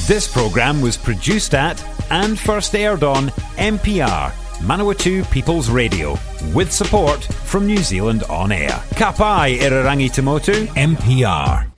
This programme was produced at and first aired on MPR, Manawatu People's Radio, with support from New Zealand On Air. Ka pai Irarangi Tamotu, MPR.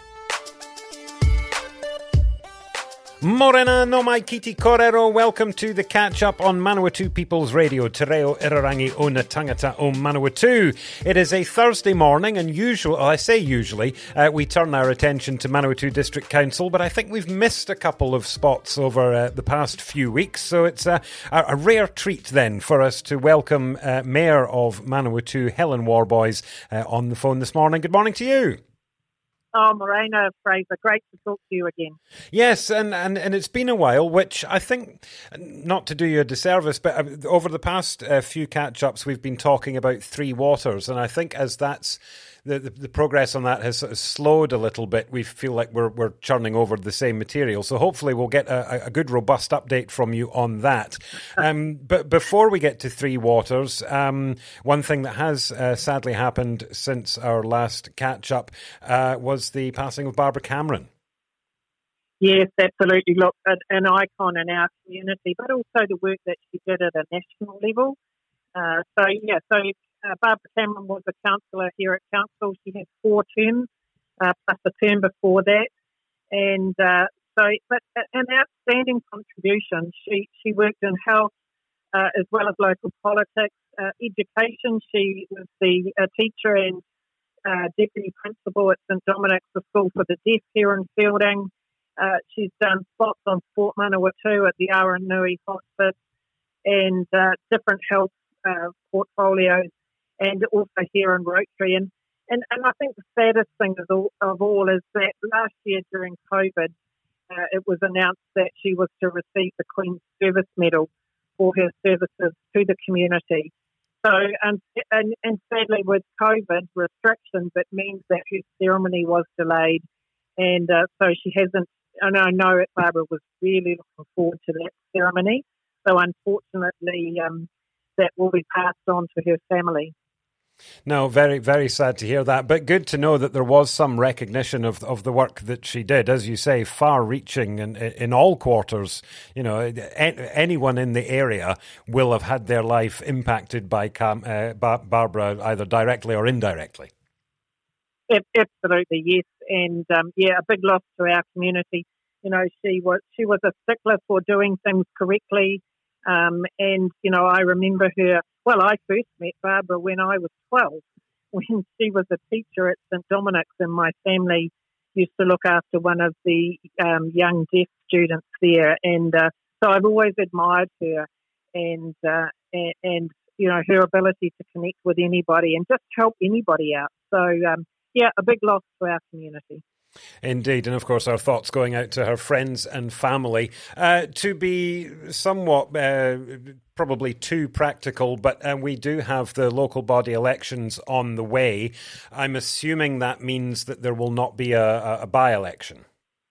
Morena no mai kiti korero, welcome to the catch-up on Manawatu People's Radio, Te Reo Irarangi o na tangata o Manawatu. It is a Thursday morning, and usually, we turn our attention to Manawatu District Council, but I think we've missed a couple of spots over the past few weeks, so it's a rare treat then for us to welcome Mayor of Manawatu, Helen Worboys, on the phone this morning. Good morning to you. Oh, Morena, Fraser, great to talk to you again. Yes, and it's been a while, which I think, not to do you a disservice, but over the past few catch-ups we've been talking about Three Waters, and I think as that's the progress on that has sort of slowed a little bit, we feel like we're churning over the same material. So hopefully we'll get a good, robust update from you on that. But before we get to Three Waters, one thing that has sadly happened since our last catch-up was the passing of Barbara Cameron. Yes, absolutely. Look, an icon in our community, but also the work that she did at a national level. Barbara Cameron was a councillor here at Council. She had 4 terms, plus a term before that. But an outstanding contribution. She worked in health as well as local politics, education. She was the teacher and deputy principal at St Dominic's, the School for the Deaf here in Feilding. She's done spots on Fort Manawatu at the Aranui Hospice and different health portfolios, and also here in Rotary. And I think the saddest thing of all is that last year during COVID, it was announced that she was to receive the Queen's Service Medal for her services to the community. So, and sadly with COVID restrictions, it means that her ceremony was delayed. And so she hasn't, and I know that Barbara was really looking forward to that ceremony. So unfortunately, that will be passed on to her family. No, very, very sad to hear that, but good to know that there was some recognition of the work that she did. As you say, far-reaching in all quarters. You know, anyone in the area will have had their life impacted by Barbara, either directly or indirectly. Absolutely, yes, and a big loss to our community. You know, she was a stickler for doing things correctly. And, you know, I remember her, well, I first met Barbara when I was 12, when she was a teacher at St Dominic's, and my family used to look after one of the young deaf students there. And so I've always admired her and, you know, her ability to connect with anybody and just help anybody out. So, a big loss to our community. Indeed, and of course our thoughts going out to her friends and family. To be somewhat probably too practical, but we do have the local body elections on the way. I'm assuming that means that there will not be a by-election.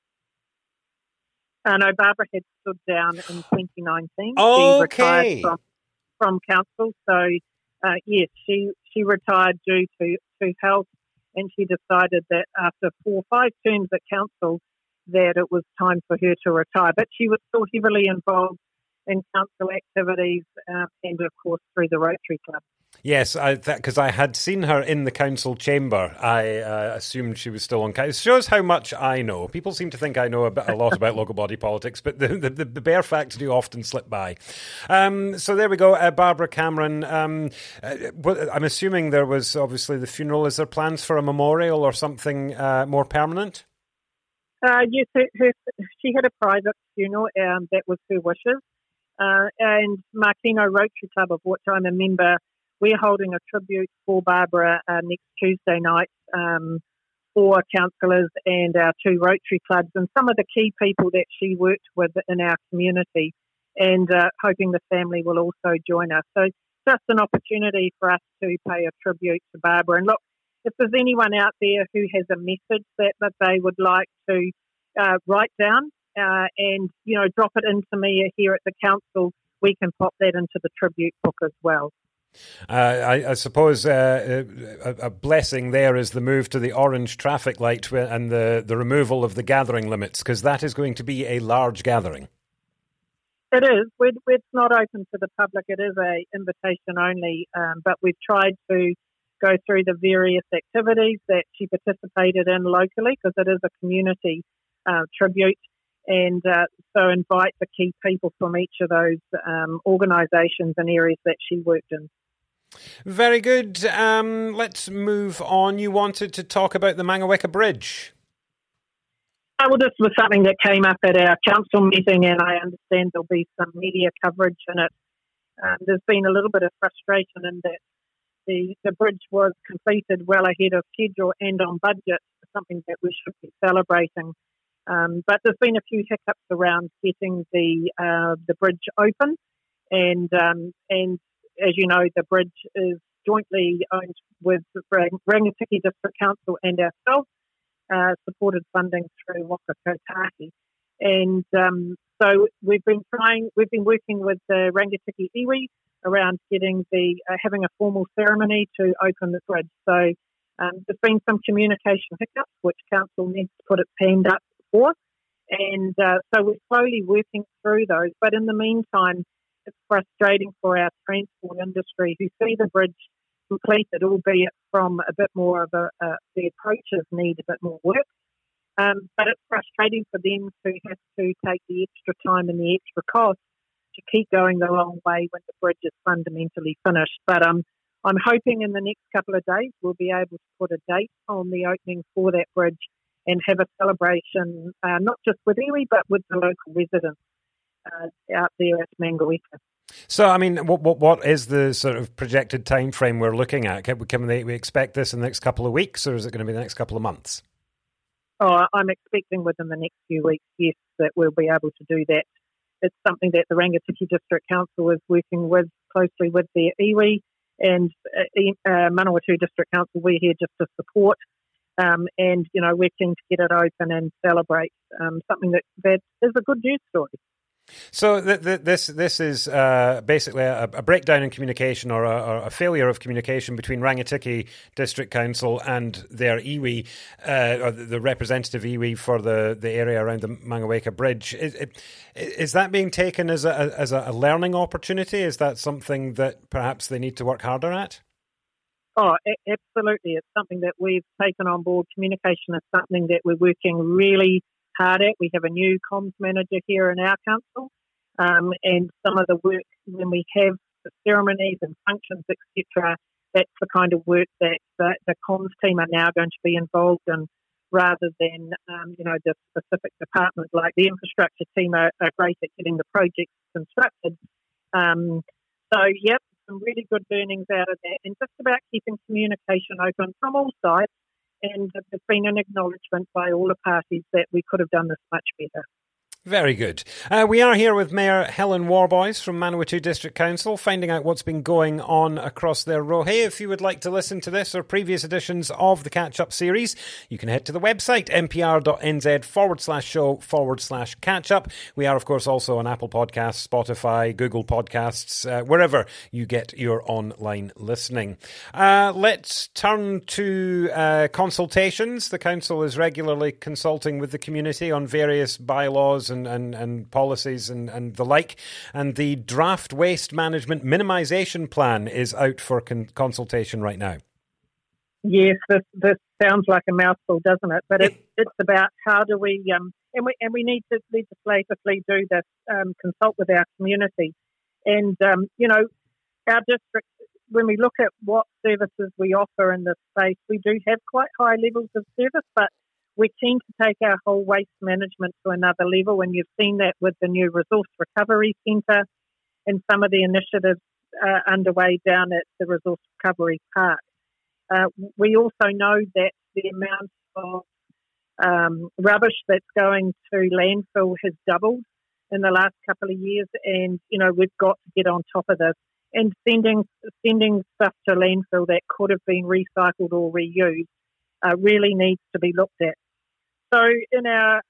No, Barbara had stood down in 2019. Okay. She retired from council, so yes, she retired due to health. And she decided that after 4 or 5 terms at council that it was time for her to retire. But she was still heavily involved in council activities and, of course, through the Rotary Club. Yes, because I had seen her in the council chamber. I assumed she was still on council. It shows how much I know. People seem to think I know a lot about local body politics, but the bare facts do often slip by. So there we go, Barbara Cameron. I'm assuming there was obviously the funeral. Is there plans for a memorial or something more permanent? Yes, she had a private funeral, that was her wishes. And Markino Rotary Club, of which I'm a member, we're holding a tribute for Barbara next Tuesday night for councillors and our 2 Rotary clubs and some of the key people that she worked with in our community, and hoping the family will also join us. So just an opportunity for us to pay a tribute to Barbara. And look, if there's anyone out there who has a message that they would like to write down and, you know, drop it into me here at the council, we can pop that into the tribute book as well. I suppose a blessing there is the move to the orange traffic light and the removal of the gathering limits, because that is going to be a large gathering. It is. It's not open to the public. It is a invitation only, but we've tried to go through the various activities that she participated in locally, because it is a community tribute, and so invite the key people from each of those organisations and areas that she worked in. Very good. Let's move on. You wanted to talk about the Mangaweka Bridge. Well, this was something that came up at our council meeting, and I understand there'll be some media coverage in it. There's been a little bit of frustration in that the bridge was completed well ahead of schedule and on budget, something that we should be celebrating. But there's been a few hiccups around getting the bridge open, and as you know, the bridge is jointly owned with Rangitikei District Council and ourselves, supported funding through Waka Kotahi. And so we've been working with the Rangitikei iwi around getting having a formal ceremony to open the bridge. So there's been some communication hiccups, which council needs to put its hand up for. And so we're slowly working through those. But in the meantime, it's frustrating for our transport industry who see the bridge completed, albeit from a bit more of the approaches need a bit more work. But it's frustrating for them to have to take the extra time and the extra cost to keep going the long way when the bridge is fundamentally finished. But I'm hoping in the next couple of days we'll be able to put a date on the opening for that bridge and have a celebration, not just with iwi, but with the local residents out there at Mangaweka. So, I mean, what is the sort of projected time frame we're looking at? Can we expect this in the next couple of weeks, or is it going to be the next couple of months? Oh, I'm expecting within the next few weeks, yes, that we'll be able to do that. It's something that the Rangitikei District Council is working with closely with their iwi, and Manawatu District Council, we're here just to support. And, you know, we're keen to get it open and celebrate something that is a good news story. So this is basically a breakdown in communication or a failure of communication between Rangitikei District Council and their iwi, or the representative iwi for the area around the Mangaweka Bridge. Is that being taken as a learning opportunity? Is that something that perhaps they need to work harder at? Oh, absolutely. It's something that we've taken on board. Communication is something that we're working really hard at. We have a new comms manager here in our council, and some of the work when we have the ceremonies and functions, etc., that's the kind of work that the comms team are now going to be involved in, rather than the specific departments. Like the infrastructure team are great at getting the projects constructed. So, yep, some really good learnings out of that, and just about keeping communication open from all sides. And there's been an acknowledgement by all the parties that we could have done this much better. Very good. We are here with Mayor Helen Worboys from Manawatu District Council, finding out what's been going on across their rohe. If you would like to listen to this or previous editions of the Catch-Up series, you can head to the website, mpr.nz/show/catch-up. We are, of course, also on Apple Podcasts, Spotify, Google Podcasts, wherever you get your online listening. Let's turn to consultations. The Council is regularly consulting with the community on various bylaws and policies and the like, and the draft waste management minimisation plan is out for consultation right now. Yes, this sounds like a mouthful, doesn't it? But it's about how do we and we need to legislatively do this, consult with our community, and our district. When we look at what services we offer in this space, we do have quite high levels of service, but we're keen to take our whole waste management to another level, and you've seen that with the new Resource Recovery Centre and some of the initiatives underway down at the Resource Recovery Park. We also know that the amount of rubbish that's going to landfill has doubled in the last couple of years, and we've got to get on top of this. And sending stuff to landfill that could have been recycled or reused really needs to be looked at. So in our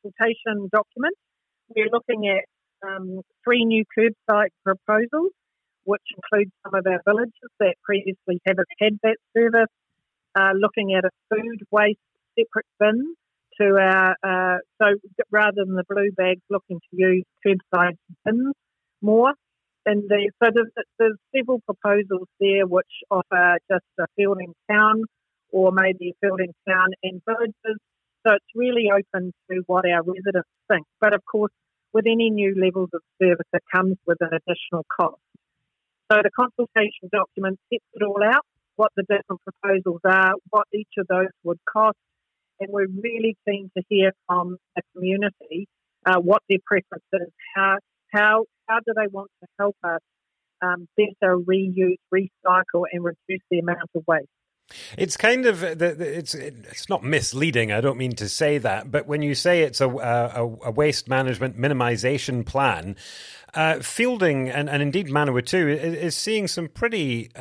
consultation document, we're looking at 3 new curbside proposals. which includes some of our villages that previously haven't had that service, looking at a food waste separate bin to our, so rather than the blue bags, looking to use curbside bins more. And so there's several proposals there which offer just a Feilding town or maybe a Feilding town and villages. So it's really open to what our residents think. But of course, with any new levels of service, it comes with an additional cost. So the consultation document sets it all out, what the different proposals are, what each of those would cost, and we're really keen to hear from the community what their preference is, how do they want to help us better reuse, recycle, and reduce the amount of waste. It's kind of it's not misleading. I don't mean to say that, but when you say it's a waste management minimisation plan, Feilding and indeed Manawatu is seeing some pretty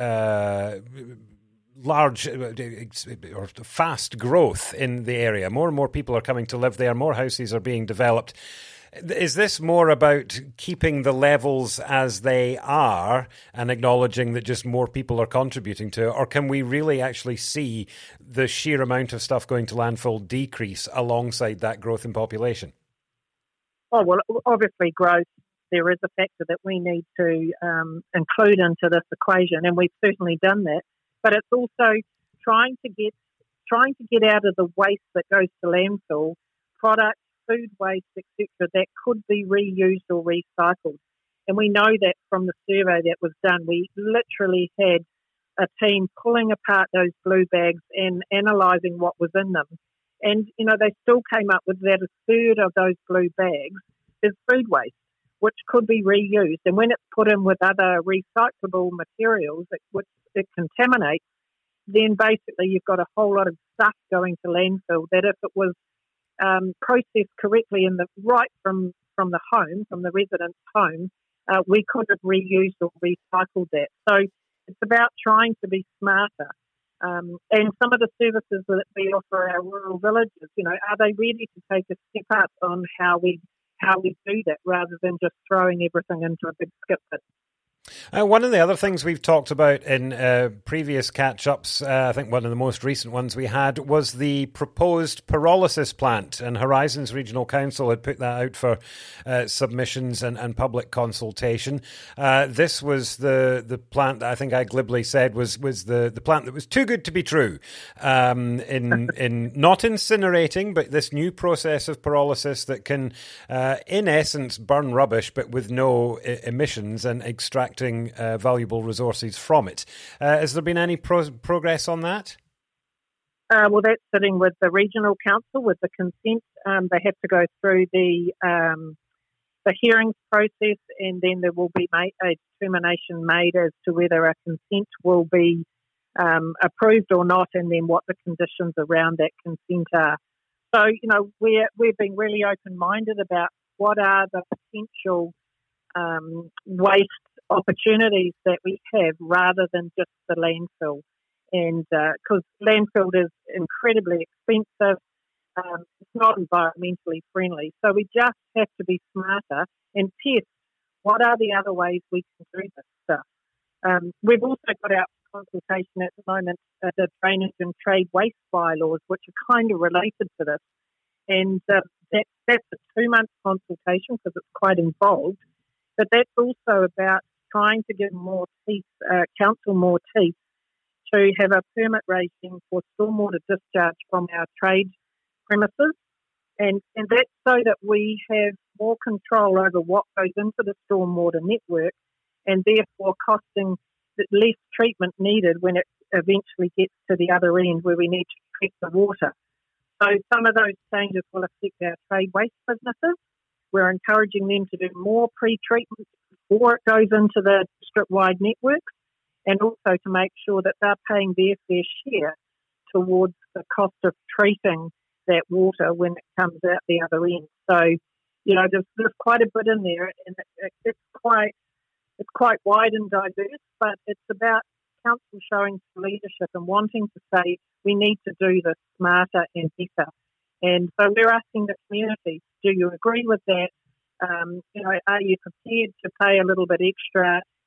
large or fast growth in the area. More and more people are coming to live there. More houses are being developed. Is this more about keeping the levels as they are and acknowledging that just more people are contributing to it? Or can we really actually see the sheer amount of stuff going to landfill decrease alongside that growth in population? Oh, well, obviously growth, there is a factor that we need to include into this equation, and we've certainly done that. But it's also trying to get out of the waste that goes to landfill, products, food waste, etc., that could be reused or recycled. And we know that from the survey that was done, we literally had a team pulling apart those blue bags and analysing what was in them. And, they still came up with that a third of those blue bags is food waste, which could be reused. And when it's put in with other recyclable materials, which it contaminates, then basically you've got a whole lot of stuff going to landfill that if it was processed correctly right from the home, from the resident's home, we could have reused or recycled that. So it's about trying to be smarter. And some of the services that we offer our rural villages, are they ready to take a step up on how we do that rather than just throwing everything into a big skip bin? One of the other things we've talked about in previous catch-ups, I think one of the most recent ones we had, was the proposed pyrolysis plant, and Horizons Regional Council had put that out for submissions and public consultation. This was the plant that I think I glibly said was the plant that was too good to be true, in not incinerating, but this new process of pyrolysis that can, in essence, burn rubbish, but with no emissions and extracting valuable resources from it. Has there been any progress on that? Well, that's sitting with the regional council with the consent. They have to go through the hearings process, and then there will be a determination made as to whether a consent will be approved or not, and then what the conditions around that consent are. So, we're being really open-minded about what are the potential waste opportunities that we have rather than just the landfill. And because landfill is incredibly expensive, it's not environmentally friendly. So we just have to be smarter and test what are the other ways we can do this stuff. We've also got out for consultation at the moment the drainage and trade waste bylaws, which are kind of related to this. And that's a 2-month consultation because it's quite involved. But that's also about trying to give more teeth, council more teeth to have a permit regime for stormwater discharge from our trade premises. And that's so that we have more control over what goes into the stormwater network and therefore costing less treatment needed when it eventually gets to the other end where we need to treat the water. So some of those changes will affect our trade waste businesses. We're encouraging them to do more pre-treatment before it goes into the district-wide networks, and also to make sure that they're paying their fair share towards the cost of treating that water when it comes out the other end. So, there's quite a bit in there, and it's quite wide and diverse, but it's about council showing some leadership and wanting to say we need to do this smarter and better. And so we're asking the community, do you agree with that? Are you prepared to pay a little bit extra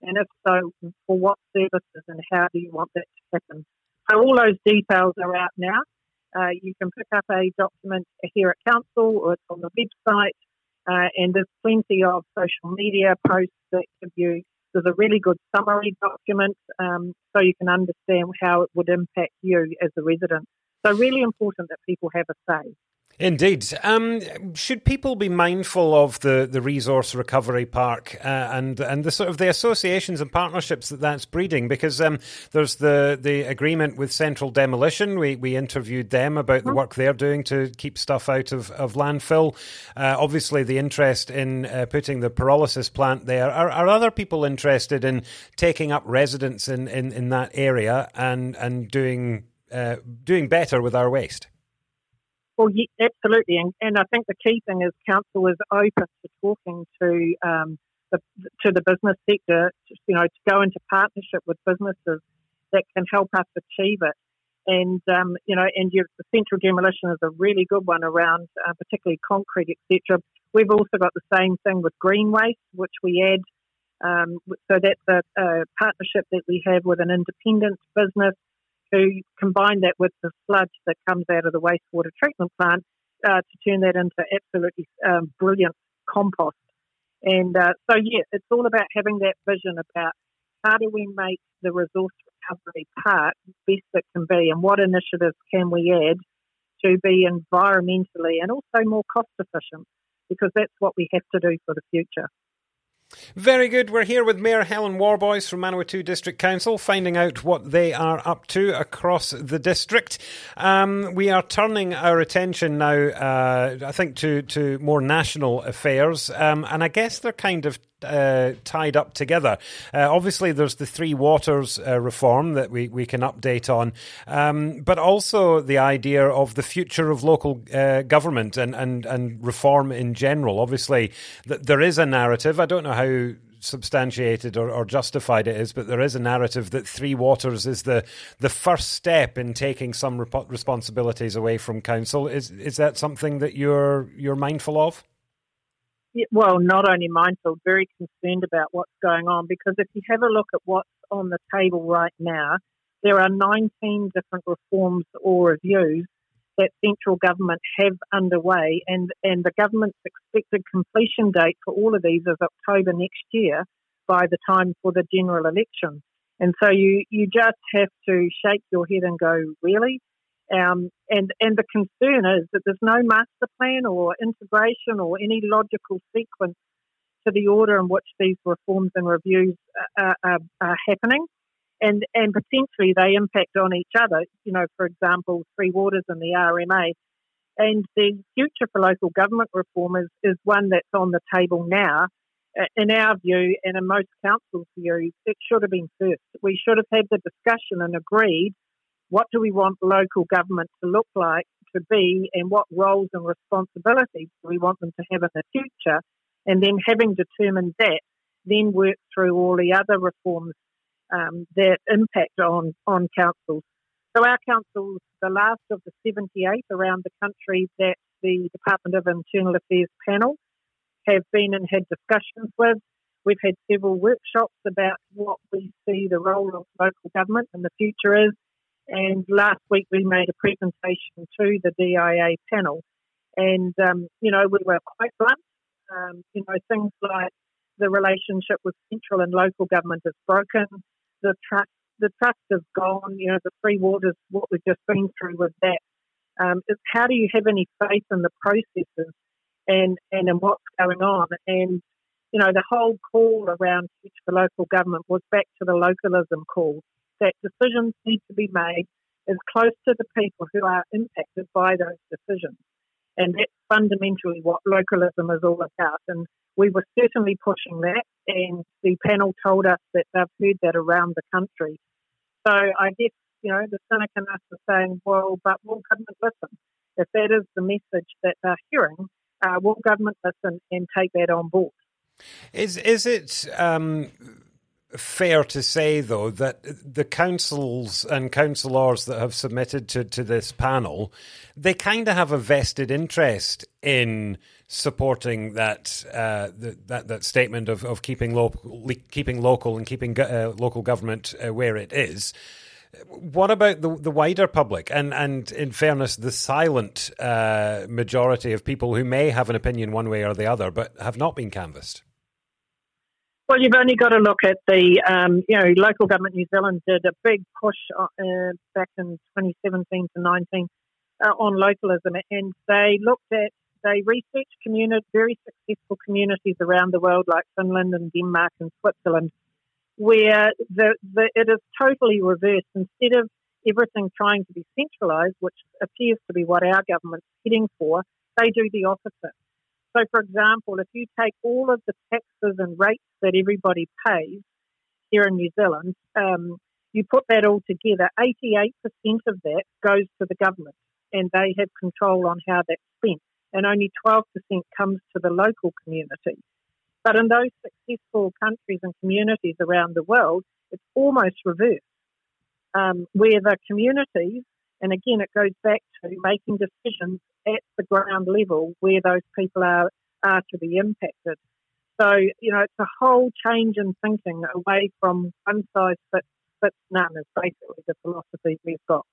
And if so, for what services and how do you want that to happen? So all those details are out now. You can pick up a document here at Council, or it's on the website, and there's plenty of social media posts that give you. There's a really good summary document, so you can understand how it would impact you as a resident. So really important that people have a say. Indeed. Should people be mindful of the resource recovery park and the sort of the associations and partnerships that's breeding? Because there's the agreement with Central Demolition. We interviewed them about the work they're doing to keep stuff out of landfill. Obviously, the interest in putting the pyrolysis plant there. Are other people interested in taking up residence in that area and doing better with our waste? Well, yeah, absolutely, and I think the key thing is Council is open to talking to the business sector, to go into partnership with businesses that can help us achieve it. And the Central Demolition is a really good one around, particularly concrete, etc. We've also got the same thing with green waste, which we add. So that's a partnership that we have with an independent business, to combine that with the sludge that comes out of the wastewater treatment plant to turn that into absolutely brilliant compost. And it's all about having that vision about how do we make the resource recovery part best it can be, and what initiatives can we add to be environmentally and also more cost efficient, because that's what we have to do for the future. Very good. We're here with Mayor Helen Worboys from Manawatu District Council, finding out what they are up to across the district. We are turning our attention now, I think, to more national affairs, and I guess they're kind of tied up together. Obviously, there's the Three Waters reform that we can update on, but also the idea of the future of local government and reform in general. Obviously, there is a narrative. I don't know how substantiated or justified it is, but there is a narrative that Three Waters is the first step in taking some responsibilities away from council. Is that something that you're mindful of? Yeah, well, not only mindful, very concerned about what's going on, because if you have a look at what's on the table right now, there are 19 different reforms or reviews that central government have underway, and the government's expected completion date for all of these is October next year, by the time for the general election. And so you just have to shake your head and go, really? And the concern is that there's no master plan or integration or any logical sequence to the order in which these reforms and reviews are happening. And potentially they impact on each other, for example, Three Waters and the RMA. And the future for local government reform is one that's on the table now. In our view, and in most councils' view, it should have been first. We should have had the discussion and agreed what do we want local government to look like, to be, and what roles and responsibilities do we want them to have in the future. And then having determined that, then work through all the other reforms that impact on councils. So our councils, the last of the 78 around the country that the Department of Internal Affairs panel have been and had discussions with. We've had several workshops about what we see the role of local government in the future is. And last week we made a presentation to the DIA panel. And, we were quite blunt. Things like the relationship with central and local government is broken. The trust is gone. The Three Waters, what we've just been through with that. Is how do you have any faith in the processes and in what's going on? And, the whole call around future for local government was back to the localism call, that decisions need to be made as close to the people who are impacted by those decisions. And that's fundamentally what localism is all about. And we were certainly pushing that, and the panel told us that they've heard that around the country. So I guess, the cynic in us is saying, well, but will government listen? If that is the message that they're hearing, will government listen and take that on board? Is it fair to say, though, that the councils and councillors that have submitted to this panel, they kind of have a vested interest in supporting that that statement of keeping local and keeping local government where it is. What about the wider public? And in fairness, the silent majority of people who may have an opinion one way or the other, but have not been canvassed? Well, you've only got to look at the, Local Government New Zealand did a big push back in 2017 to 19 on localism, and they researched very successful communities around the world like Finland and Denmark and Switzerland, where it is totally reversed. Instead of everything trying to be centralised, which appears to be what our government's heading for, they do the opposite. So, for example, if you take all of the taxes and rates that everybody pays here in New Zealand, you put that all together, 88% of that goes to the government, and they have control on how that's spent, and only 12% comes to the local community. But in those successful countries and communities around the world, it's almost reversed, where the communities, and again, it goes back to making decisions at the ground level where those people are to be impacted. So, it's a whole change in thinking away from one size fits none is basically the philosophy we've got.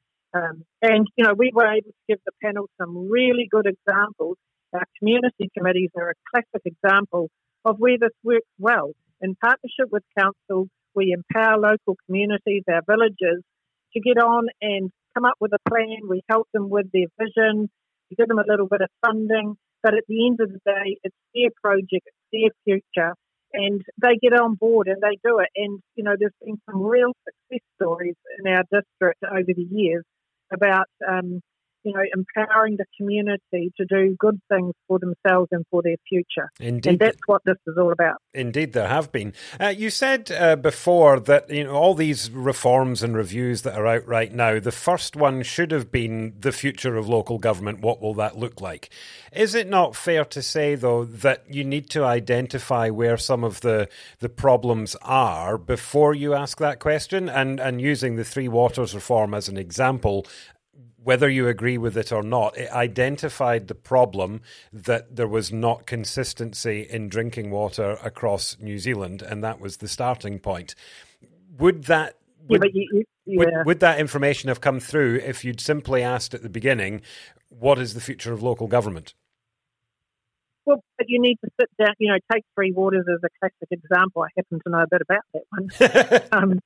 We were able to give the panel some really good examples. Our community committees are a classic example of where this works well. In partnership with council, we empower local communities, our villages, to get on and come up with a plan. We help them with their vision. We give them a little bit of funding. But at the end of the day, it's their project, it's their future, and they get on board and they do it. And, there's been some real success stories in our district over the years about, empowering the community to do good things for themselves and for their future. Indeed. And that's what this is all about. Indeed, there have been. You said before that all these reforms and reviews that are out right now, the first one should have been the future of local government. What will that look like? Is it not fair to say, though, that you need to identify where some of the problems are before you ask that question? And using the Three Waters reform as an example, whether you agree with it or not, it identified the problem that there was not consistency in drinking water across New Zealand, and that was the starting point. Would that information have come through if you'd simply asked at the beginning, what is the future of local government? Well, but you need to sit down, take Three Waters as a classic example. I happen to know a bit about that one.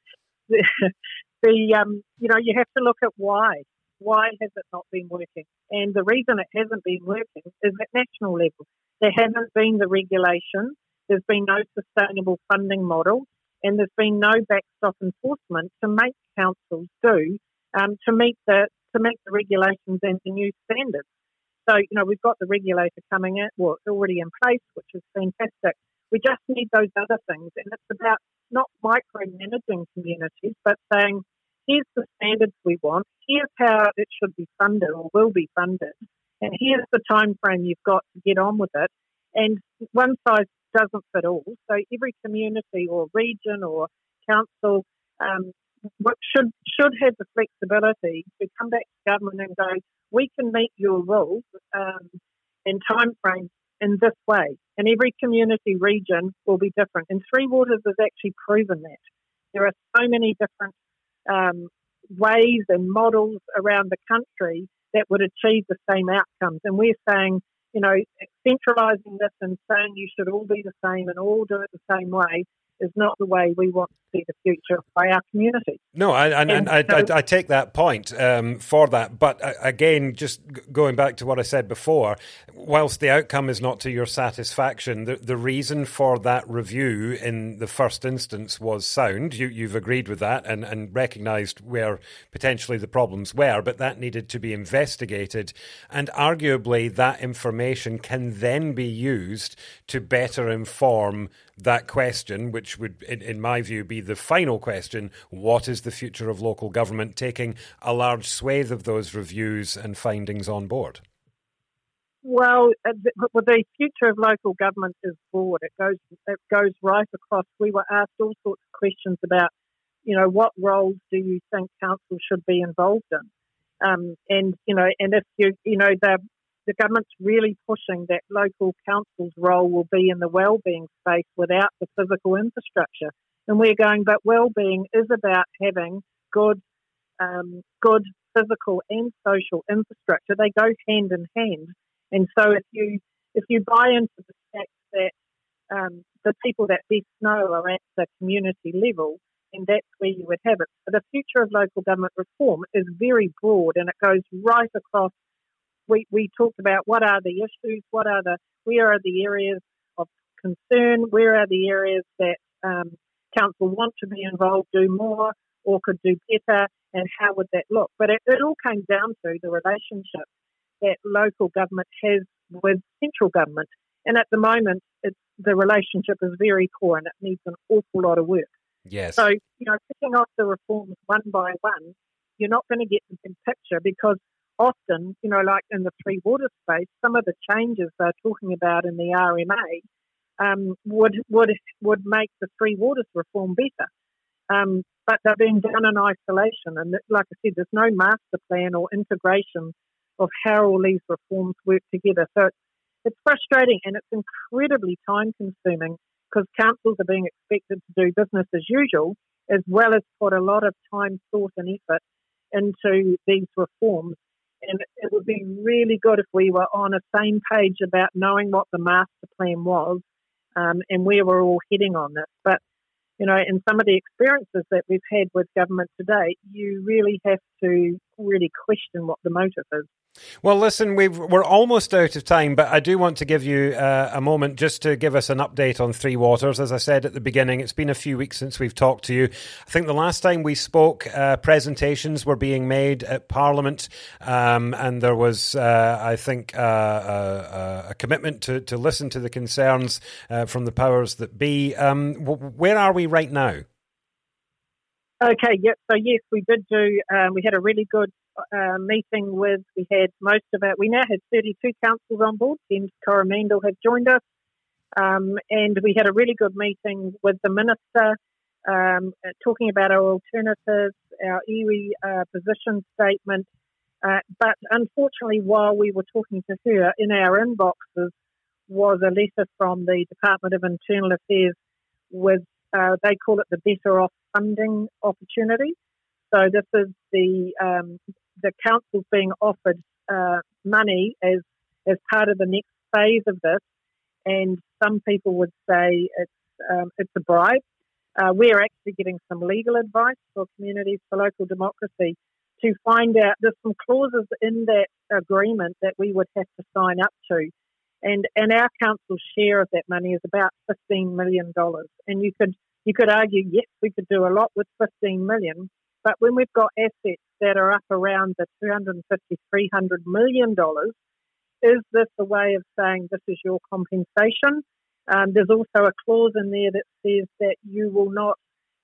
You have to look at why. Why has it not been working? And the reason it hasn't been working is at national level. There hasn't been the regulation, there's been no sustainable funding model, and there's been no backstop enforcement to make councils do to meet the regulations and the new standards. So, we've got the regulator coming in, well, it's already in place, which is fantastic. We just need those other things, and it's about not micromanaging communities, but saying, here's the standards we want, here's how it should be funded or will be funded, and here's the time frame you've got to get on with it. And one size doesn't fit all. So every community or region or council should have the flexibility to come back to government and go, we can meet your rules and time frames in this way. And every community region will be different. And Three Waters has actually proven that. There are so many different ways and models around the country that would achieve the same outcomes. And we're saying, centralising this and saying you should all be the same and all do it the same way is not the way we want to see the future by our community. No, I take that point for that. But again, just going back to what I said before, whilst the outcome is not to your satisfaction, the reason for that review in the first instance was sound. You've agreed with that and recognised where potentially the problems were, but that needed to be investigated. And arguably that information can then be used to better inform that question, which would, in my view, be the final question: what is the future of local government, taking a large swathe of those reviews and findings on board? Well, the future of local government is broad. It goes right across. We were asked all sorts of questions about, what roles do you think council should be involved in? And if the government's really pushing that local council's role will be in the wellbeing space without the physical infrastructure. And we're going, but wellbeing is about having good physical and social infrastructure. They go hand in hand. And so if you buy into the fact that the people that best know are at the community level, and that's where you would have it. So the future of local government reform is very broad, and it goes right across. We talked about what are the issues, where are the areas of concern, where are the areas that council want to be involved, do more, or could do better, and how would that look? But it all came down to the relationship that local government has with central government. And at the moment, the relationship is very poor and it needs an awful lot of work. Yes. So, picking off the reforms one by one, you're not going to get the big picture because often, like in the Three Waters space, some of the changes they're talking about in the RMA would make the Three Waters reform better. But they're being done in isolation. And like I said, there's no master plan or integration of how all these reforms work together. So it's frustrating and it's incredibly time-consuming because councils are being expected to do business as usual as well as put a lot of time, thought and effort into these reforms. And it would be really good if we were on the same page about knowing what the master plan was and where we're all heading on this. But in some of the experiences that we've had with government today, you really have to really question what the motive is. Well, listen, we're almost out of time, but I do want to give you a moment just to give us an update on Three Waters. As I said at the beginning, it's been a few weeks since we've talked to you. I think the last time we spoke, presentations were being made at Parliament, and there was, I think, a commitment to listen to the concerns from the powers that be. Where are we right now? Okay, yep. So yes, we did do. We had a really good meeting with. We had we now have 32 councils on board. James Coromandel have joined us, and we had a really good meeting with the minister, talking about our alternatives, our iwi position statement. But unfortunately, while we were talking to her, in our inboxes was a letter from the Department of Internal Affairs with. They call it the Better Off funding opportunity. So this is the council's being offered money as part of the next phase of this, and some people would say it's a bribe. We're actually getting some legal advice for Communities for Local Democracy to find out. There's some clauses in that agreement that we would have to sign up to. And our council's share of that money is about $15 million. And you could argue, yes, we could do a lot with $15 million, but when we've got assets that are up around the $250, $300 million, is this a way of saying this is your compensation? There's also a clause in there that says that you will not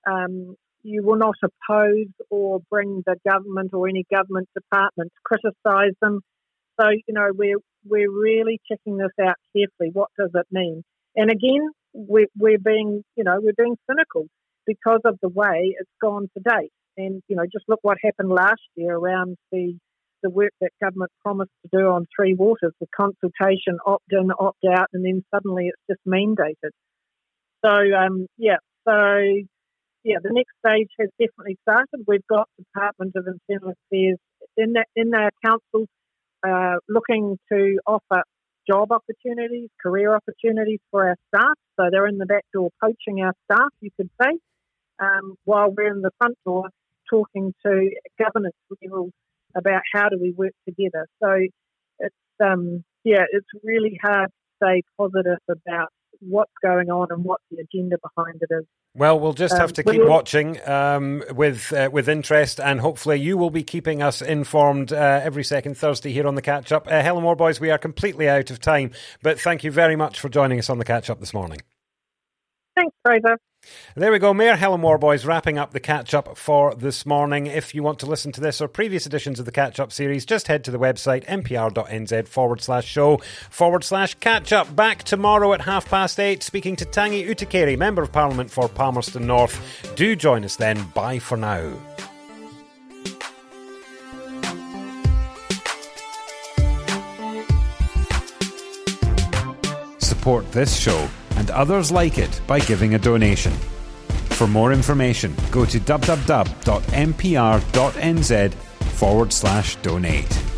oppose or bring the government or any government department to criticise them. So, we're really checking this out carefully. What does it mean? And again, we're being cynical because of the way it's gone to date. And, just look what happened last year around the work that government promised to do on Three Waters, the consultation, opt-in, opt-out, and then suddenly it's just mandated. So, the next stage has definitely started. We've got Department of Internal Affairs in our council looking to offer job opportunities, career opportunities for our staff. So they're in the back door poaching our staff, you could say, while we're in the front door talking to governance levels about how do we work together. So it's really hard to say positive about what's going on and what the agenda behind it is. Well, we'll just have to keep watching with interest, and hopefully you will be keeping us informed every second Thursday here on The Catch Up. Helen Moore, boys, we are completely out of time, but thank you very much for joining us on The Catch Up this morning. Thanks, Fraser. There we go, Mayor Helen Warboys wrapping up the catch-up for this morning. If you want to listen to this or previous editions of the catch-up series, just head to the website npr.nz/show/catch-up. Back tomorrow at 8:30, speaking to Tangi Utikere, Member of Parliament for Palmerston North. Do join us then. Bye for now. Support this show and others like it by giving a donation. For more information, go to www.npr.nz/donate.